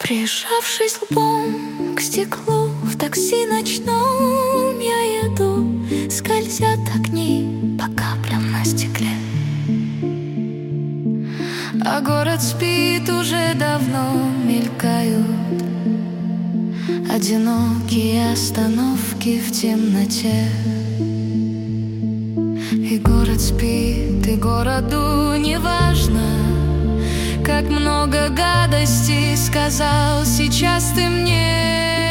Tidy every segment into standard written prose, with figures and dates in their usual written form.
Прижавшись лбом к стеклу, в такси ночном я еду. Скользят огни по каплям на стекле, а город спит, уже давно мелькают одинокие остановки в темноте. И город спит, и городу не важно, как много гадостей сказал сейчас ты мне.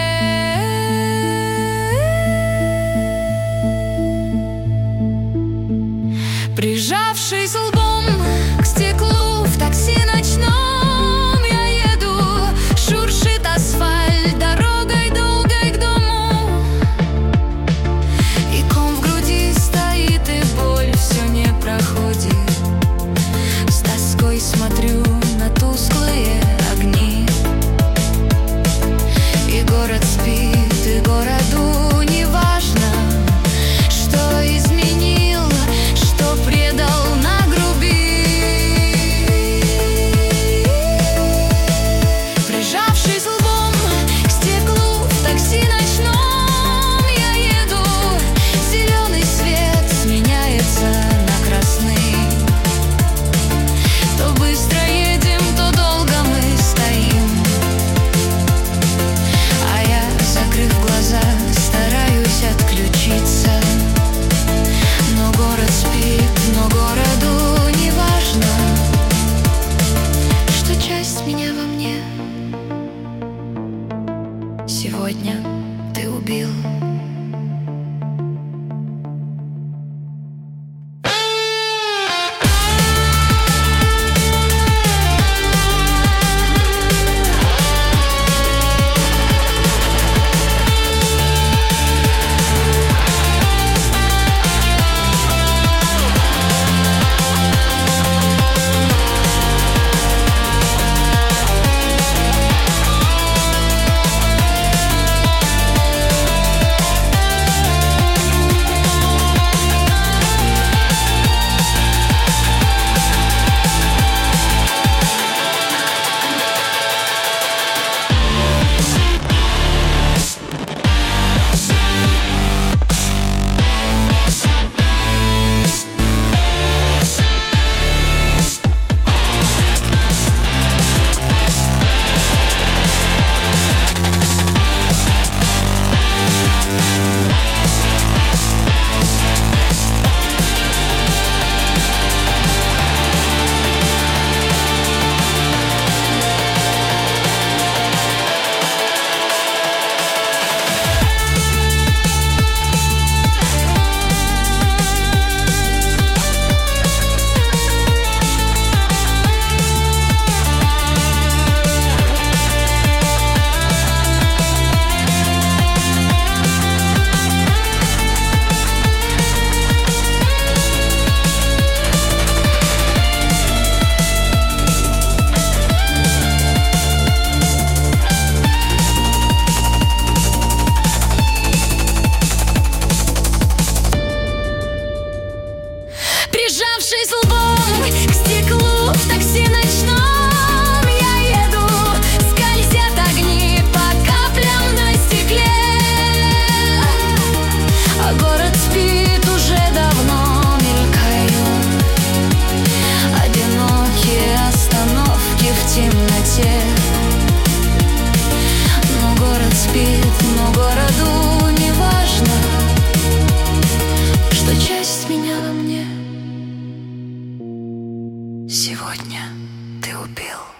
Прижавшись лбом к стеклу, в такси ночном я еду. Шуршит асфальт дорогой долгой к дому, и ком в груди стоит, и боль все не проходит. С тоской смотрю на тусклые огни. И город спит, и городу не важно, что изменил, что предал, нагрубил. Прижавшись лбом к стеклу, в такси ночном я еду. Зеленый свет сменяется на красный. То быстро едем, то долго мы стоим, а я, закрыв глаза, стараюсь отключиться. Но город спит, но городу не важно, что часть меня во мне сегодня ты убил. Прижавшись лбом к стеклу, в такси ночном я еду. Скользят огни по каплям на стекле, а город спит, уже давно мелькают одинокие остановки в темноте. Но город спит, но городу не важно, что часть меня во мне сегодня ты убил.